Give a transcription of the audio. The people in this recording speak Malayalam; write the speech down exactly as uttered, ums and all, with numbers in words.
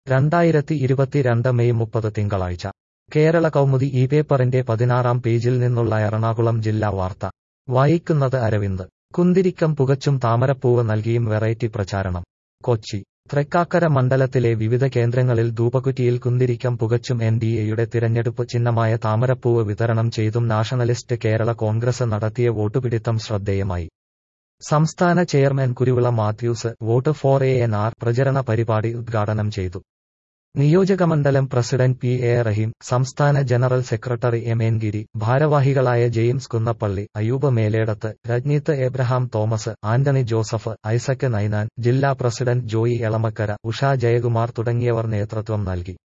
രണ്ടായിരത്തി ഇരുപത്തിരണ്ട് മെയ് മുപ്പത് തിങ്കളാഴ്ച കേരള കൗമുദി ഈ പേപ്പറിന്റെ പതിനാറാം പേജിൽ നിന്നുള്ള എറണാകുളം ജില്ലാ വാർത്ത വായിക്കുന്നത് അരവിന്ദ്. കുന്തിരിക്കം പുകച്ചും താമരപ്പൂവ് നൽകിയും വെറൈറ്റി പ്രചാരണം. കൊച്ചി തൃക്കാക്കര മണ്ഡലത്തിലെ വിവിധ കേന്ദ്രങ്ങളിൽ ധൂപകുറ്റിയിൽ കുന്തിരിക്കം പുകച്ചും എൻ ഡി എയുടെ തിരഞ്ഞെടുപ്പ് ചിഹ്നമായ താമരപ്പൂവ് വിതരണം ചെയ്തും നാഷണലിസ്റ്റ് കേരള കോൺഗ്രസ് നടത്തിയ വോട്ടുപിടിത്തം ശ്രദ്ധേയമായി. സംസ്ഥാന chairman Kuruvila Mathews vote for A N R പ്രചരണ പരിപാടി ഉദ്ഘാടനം ചെയ്തു. നിയോജകമണ്ഡലം പ്രസിഡന്റ് പി എ റഹീം, സംസ്ഥാന general secretary M N Giri, ഭാരവാഹികളായ James Kunnappally, Ayoob Meledath, Ranjith Abraham Thomas, Antony Joseph, Isaac Ninan, ജില്ലാ പ്രസിഡന്റ് ജോയി എളമക്കര, ഉഷ ജയകുമാർ തുടങ്ങിയവർ നേതൃത്വം നൽകി.